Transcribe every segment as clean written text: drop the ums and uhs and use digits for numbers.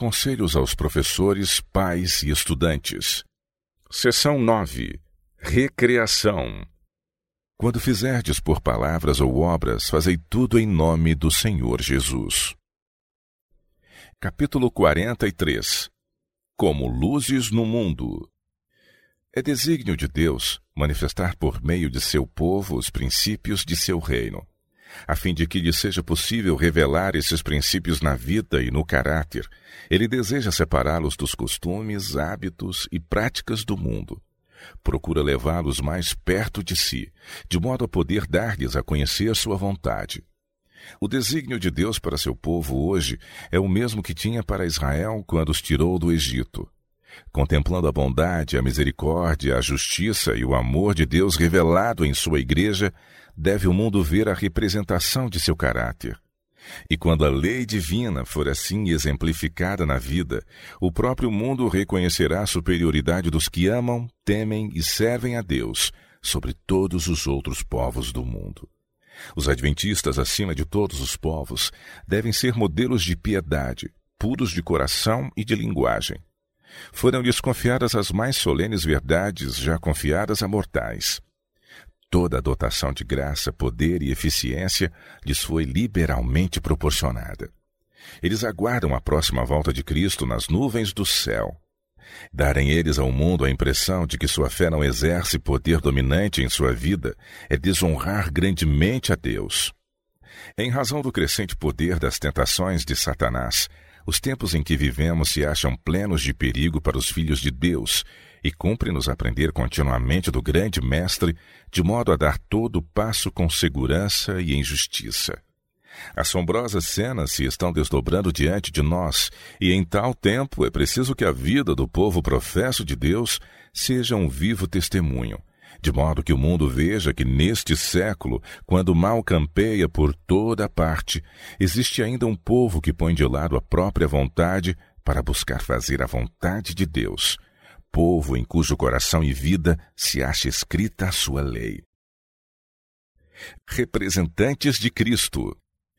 Conselhos aos professores, pais e estudantes. Seção 9. Recreação. Quando fizerdes por palavras ou obras, fazei tudo em nome do Senhor Jesus. Capítulo 43. Como luzes no mundo. É desígnio de Deus manifestar por meio de seu povo os princípios de seu reino, a fim de que lhe seja possível revelar esses princípios na vida e no caráter. Ele deseja separá-los dos costumes, hábitos e práticas do mundo. Procura levá-los mais perto de si, de modo a poder dar-lhes a conhecer sua vontade. O desígnio de Deus para seu povo hoje é o mesmo que tinha para Israel quando os tirou do Egito. Contemplando a bondade, a misericórdia, a justiça e o amor de Deus revelado em sua igreja, deve o mundo ver a representação de seu caráter. E quando a lei divina for assim exemplificada na vida, o próprio mundo reconhecerá a superioridade dos que amam, temem e servem a Deus sobre todos os outros povos do mundo. Os adventistas, acima de todos os povos, devem ser modelos de piedade, puros de coração e de linguagem. Foram-lhes confiadas as mais solenes verdades já confiadas a mortais. Toda a dotação de graça, poder e eficiência lhes foi liberalmente proporcionada. Eles aguardam a próxima volta de Cristo nas nuvens do céu. Darem eles ao mundo a impressão de que sua fé não exerce poder dominante em sua vida é desonrar grandemente a Deus. Em razão do crescente poder das tentações de Satanás, os tempos em que vivemos se acham plenos de perigo para os filhos de Deus e cumpre-nos aprender continuamente do grande Mestre, de modo a dar todo o passo com segurança e em justiça. Assombrosas cenas se estão desdobrando diante de nós, e em tal tempo é preciso que a vida do povo professo de Deus seja um vivo testemunho, de modo que o mundo veja que neste século, quando o mal campeia por toda parte, existe ainda um povo que põe de lado a própria vontade para buscar fazer a vontade de Deus, povo em cujo coração e vida se acha escrita a sua lei. Representantes de Cristo.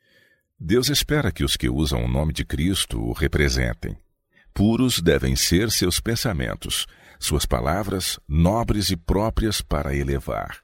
Deus espera que os que usam o nome de Cristo o representem. Puros devem ser seus pensamentos, suas palavras nobres e próprias para elevar.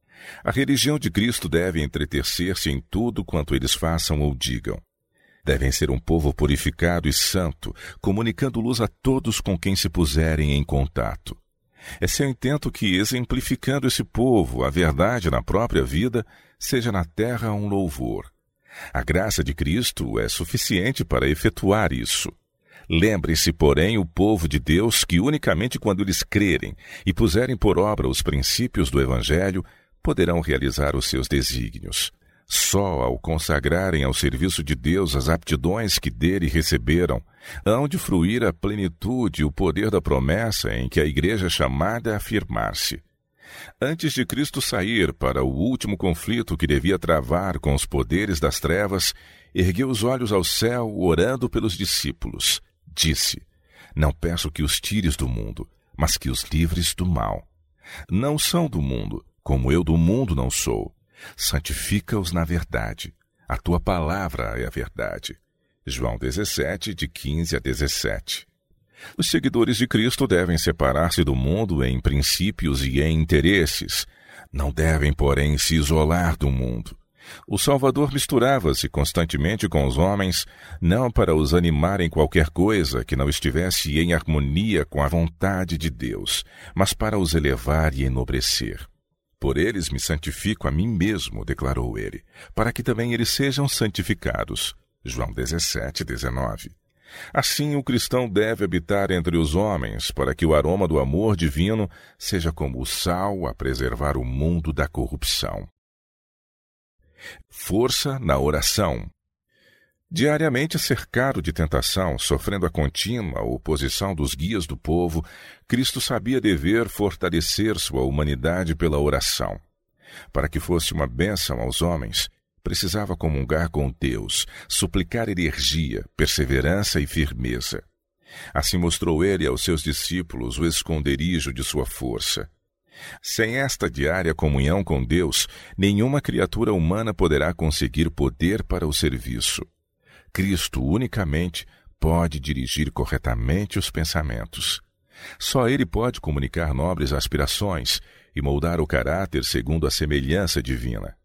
A religião de Cristo deve entreter-se em tudo quanto eles façam ou digam. Devem ser um povo purificado e santo, comunicando luz a todos com quem se puserem em contato. É seu intento que, exemplificando esse povo, a verdade na própria vida, seja na terra um louvor. A graça de Cristo é suficiente para efetuar isso. Lembre-se, porém, o povo de Deus que unicamente quando eles crerem e puserem por obra os princípios do Evangelho, poderão realizar os seus desígnios. Só ao consagrarem ao serviço de Deus as aptidões que dele receberam, hão de fruir a plenitude e o poder da promessa em que a igreja é chamada a afirmar-se. Antes de Cristo sair para o último conflito que devia travar com os poderes das trevas, ergueu os olhos ao céu, orando pelos discípulos. Disse: Não peço que os tires do mundo, mas que os livres do mal. Não são do mundo, como eu do mundo não sou. Santifica-os na verdade. A tua palavra é a verdade. João 17, de 15 a 17. Os seguidores de Cristo devem separar-se do mundo em princípios e em interesses. Não devem, porém, se isolar do mundo. O Salvador misturava-se constantemente com os homens, não para os animar em qualquer coisa que não estivesse em harmonia com a vontade de Deus, mas para os elevar e enobrecer. Por eles me santifico a mim mesmo, declarou ele, para que também eles sejam santificados. João 17, 19. Assim, o cristão deve habitar entre os homens, para que o aroma do amor divino seja como o sal a preservar o mundo da corrupção. Força na oração. Diariamente cercado de tentação, sofrendo a contínua oposição dos guias do povo, Cristo sabia dever fortalecer sua humanidade pela oração. Para que fosse uma bênção aos homens, precisava comungar com Deus, suplicar energia, perseverança e firmeza. Assim mostrou ele aos seus discípulos o esconderijo de sua força. Sem esta diária comunhão com Deus, nenhuma criatura humana poderá conseguir poder para o serviço. Cristo unicamente pode dirigir corretamente os pensamentos. Só Ele pode comunicar nobres aspirações e moldar o caráter segundo a semelhança divina.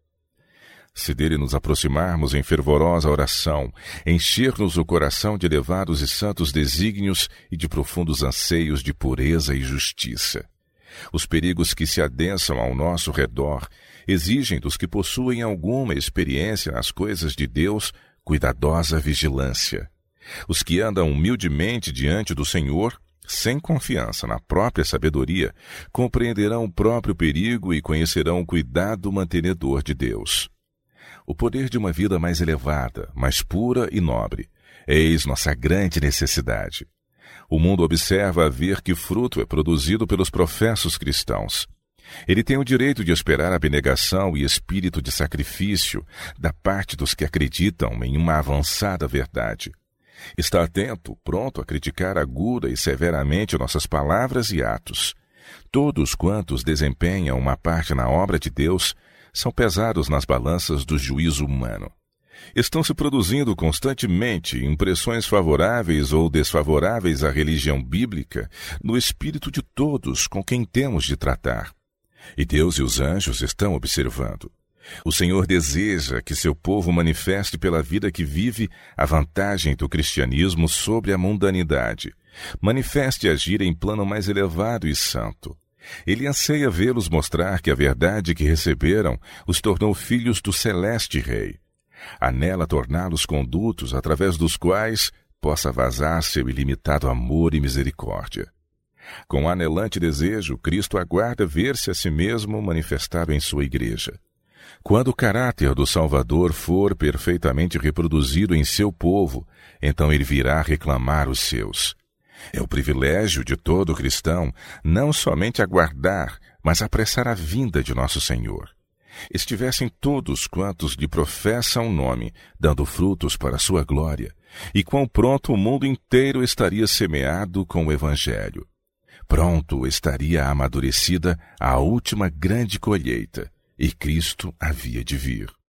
Se dele nos aproximarmos em fervorosa oração, encher-nos o coração de elevados e santos desígnios e de profundos anseios de pureza e justiça. Os perigos que se adensam ao nosso redor exigem dos que possuem alguma experiência nas coisas de Deus cuidadosa vigilância. Os que andam humildemente diante do Senhor, sem confiança na própria sabedoria, compreenderão o próprio perigo e conhecerão o cuidado mantenedor de Deus. O poder de uma vida mais elevada, mais pura e nobre, eis nossa grande necessidade. O mundo observa a ver que fruto é produzido pelos professos cristãos. Ele tem o direito de esperar abnegação e espírito de sacrifício da parte dos que acreditam em uma avançada verdade. Está atento, pronto a criticar aguda e severamente nossas palavras e atos. Todos quantos desempenham uma parte na obra de Deus são pesados nas balanças do juízo humano. Estão se produzindo constantemente impressões favoráveis ou desfavoráveis à religião bíblica no espírito de todos com quem temos de tratar. E Deus e os anjos estão observando. O Senhor deseja que seu povo manifeste pela vida que vive a vantagem do cristianismo sobre a mundanidade. Manifeste agir em plano mais elevado e santo. Ele anseia vê-los mostrar que a verdade que receberam os tornou filhos do celeste Rei. Anela torná-los condutos através dos quais possa vazar seu ilimitado amor e misericórdia. Com anelante desejo, Cristo aguarda ver-se a si mesmo manifestado em sua igreja. Quando o caráter do Salvador for perfeitamente reproduzido em seu povo, então ele virá reclamar os seus. É o privilégio de todo cristão não somente aguardar, mas apressar a vinda de nosso Senhor. Estivessem todos quantos lhe professam o nome, dando frutos para a sua glória, e quão pronto o mundo inteiro estaria semeado com o Evangelho. Pronto estaria amadurecida a última grande colheita, e Cristo havia de vir.